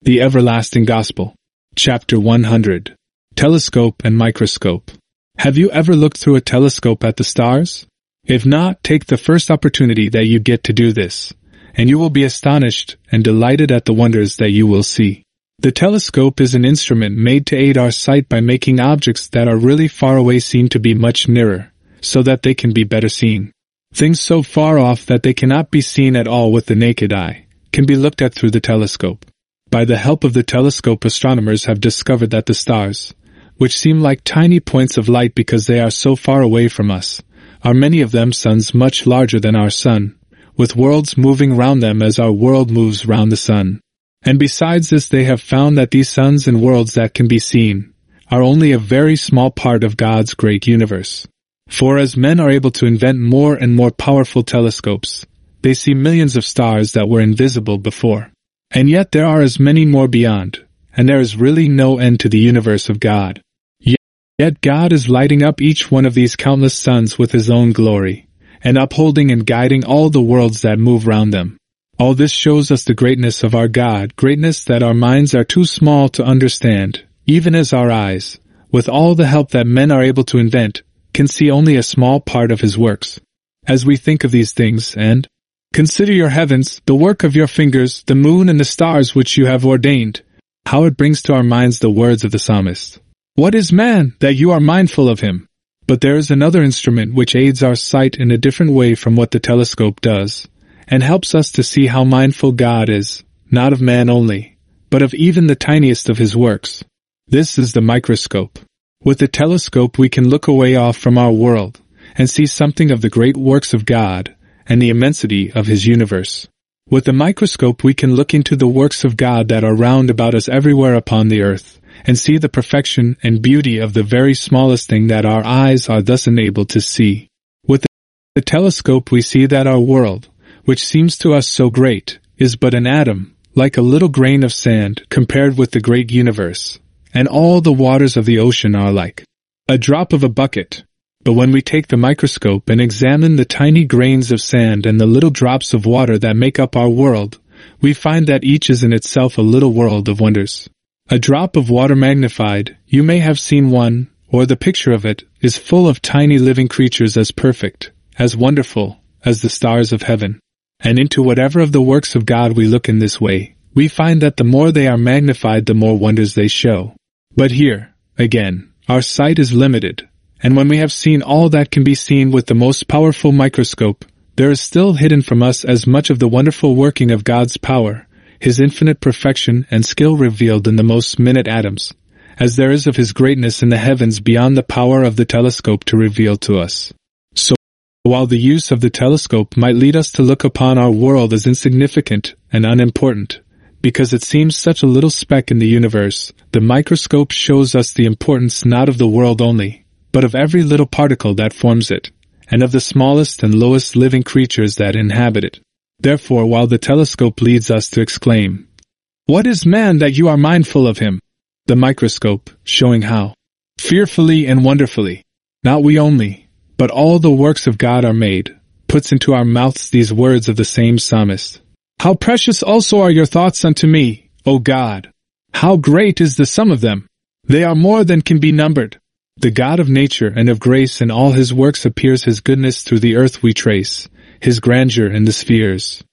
The Everlasting Gospel. Chapter 100. Telescope and Microscope. Have you ever looked through a telescope at the stars? If not, take the first opportunity that you get to do this, and you will be astonished and delighted at the wonders that you will see. The telescope is an instrument made to aid our sight by making objects that are really far away seem to be much nearer, so that they can be better seen. Things so far off that they cannot be seen at all with the naked eye can be looked at through the telescope. By the help of the telescope, astronomers have discovered that the stars, which seem like tiny points of light because they are so far away from us, are many of them suns much larger than our sun, with worlds moving round them as our world moves round the sun. And besides this, they have found that these suns and worlds that can be seen are only a very small part of God's great universe. For as men are able to invent more and more powerful telescopes, they see millions of stars that were invisible before. And yet there are as many more beyond, and there is really no end to the universe of God. Yet God is lighting up each one of these countless suns with His own glory, and upholding and guiding all the worlds that move round them. All this shows us the greatness of our God, greatness that our minds are too small to understand, even as our eyes, with all the help that men are able to invent, can see only a small part of His works. As we think of these things and consider your heavens, the work of your fingers, the moon and the stars which you have ordained, how it brings to our minds the words of the psalmist. What is man, that you are mindful of him? But there is another instrument which aids our sight in a different way from what the telescope does, and helps us to see how mindful God is, not of man only, but of even the tiniest of His works. This is the microscope. With the telescope we can look away off from our world, and see something of the great works of God, and the immensity of His universe. With the microscope we can look into the works of God that are round about us everywhere upon the earth, and see the perfection and beauty of the very smallest thing that our eyes are thus enabled to see. With the telescope we see that our world, which seems to us so great, is but an atom, like a little grain of sand, compared with the great universe, and all the waters of the ocean are like a drop of a bucket. But when we take the microscope and examine the tiny grains of sand and the little drops of water that make up our world, we find that each is in itself a little world of wonders. A drop of water magnified, you may have seen one, or the picture of it, is full of tiny living creatures as perfect, as wonderful, as the stars of heaven. And into whatever of the works of God we look in this way, we find that the more they are magnified, the more wonders they show. But here, again, our sight is limited. And when we have seen all that can be seen with the most powerful microscope, there is still hidden from us as much of the wonderful working of God's power, His infinite perfection and skill revealed in the most minute atoms, as there is of His greatness in the heavens beyond the power of the telescope to reveal to us. So, while the use of the telescope might lead us to look upon our world as insignificant and unimportant, because it seems such a little speck in the universe, the microscope shows us the importance not of the world only, but of every little particle that forms it, and of the smallest and lowest living creatures that inhabit it. Therefore, while the telescope leads us to exclaim, "What is man that you are mindful of him?" the microscope, showing how fearfully and wonderfully, not we only, but all the works of God are made, puts into our mouths these words of the same psalmist. "How precious also are your thoughts unto me, O God! How great is the sum of them! They are more than can be numbered." The God of nature and of grace in all His works appears His goodness through the earth we trace, His grandeur in the spheres,